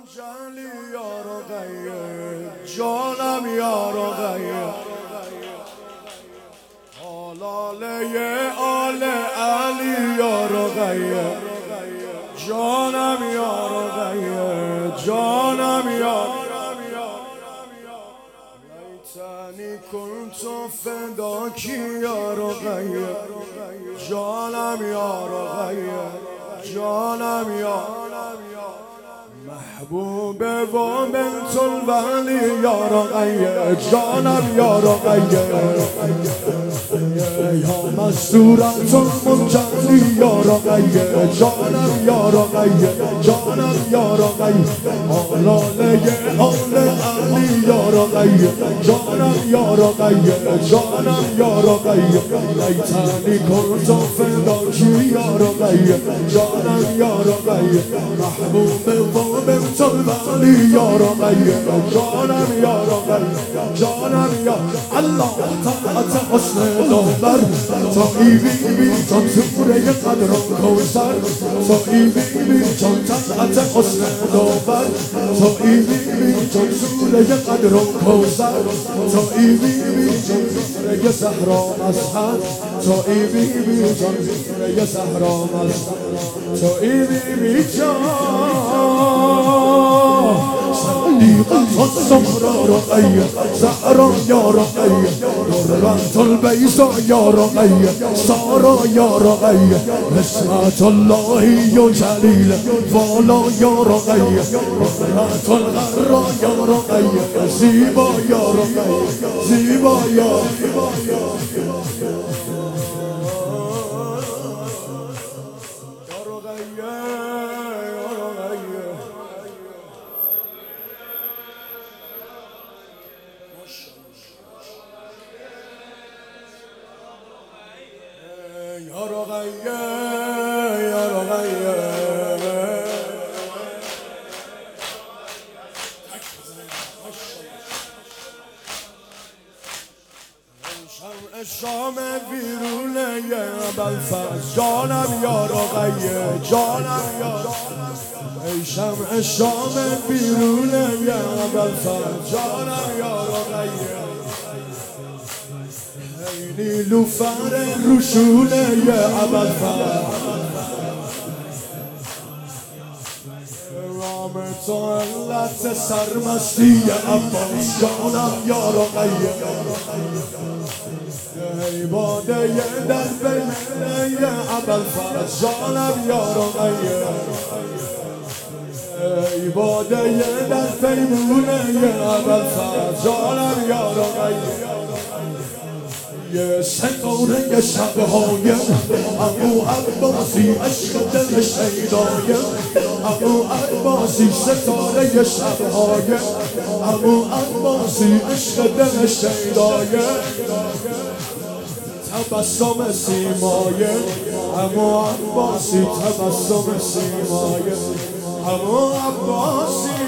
جلی یا رقیه جانم یا رقیه آلاله آل علی یا رقیه جانم یا رقیه جانم یا لیتنی کنت فداکی یا رقیه جانم یا رقیه جانم یا محبوب و بنت الولی یا رقیه جانم یا رقیه یا مستورت المنجلی یا رقیه جانم یا رقیه جانم یا رقیه آلاله آل علی یا رقیه جانم یا رقیه جانم یا رقیه لیتنی کنت فداکی یا رقیه جانم یا رقیه محبوب و بنت الولی یا رقیه جانم یا رقیه جانم یا الله طاعت حسن داور تا ای بی بی چون سوره قدر و کوثر تا ای بی بی چون طاعت حسن داور تا ای بی بی چون سوره قدر و کوثر تا ای بی بی چون سوره صحرا مذهب تا ای بی بی چون سوره صحرا مذهب تا ای بی بی چون صديقة الصغرى رقية زهرا يا رقية درة البيضاء يا رقية سارة يا رقية نسمة الله يا جليلة فالا يا رقية درة الغراء يا رقية زيبا يا رقية زيبا يا یا رقیه یا رقیه شمع شام بیرونه ابوالفضل جانم یا رقیه جانم یا ای شمع شام بیرونه ابوالفضل جانم یا رقیه نیلوفر رشونه ابوالفضل رام تو علت سرمستی عباس جانم یا رقیه ای باده در بینه ابوالفضل جانم یا رقیه ای باده در پیمونه ابوالفضل جانم یا رقیه یه ستاره شبهای ابو عباسی عشق دل شیدای ابو عباسی ستاره شبهای ابو عباسی عشق دل شیدای تبسم سیمای ابو عباسی تبسم سیمای ابو عباسی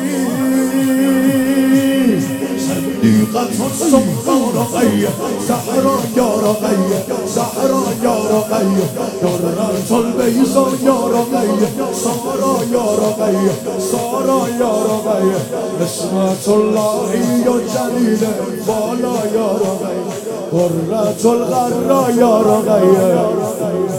صديقة الصغرى رقية زهرا يا رقية زهرا يا رقية درة البيضاء يا رقية سارة يا رقية سارة يا رقية نسمة الله يا جليلة بالا يا رقية درة الغراء يا رقية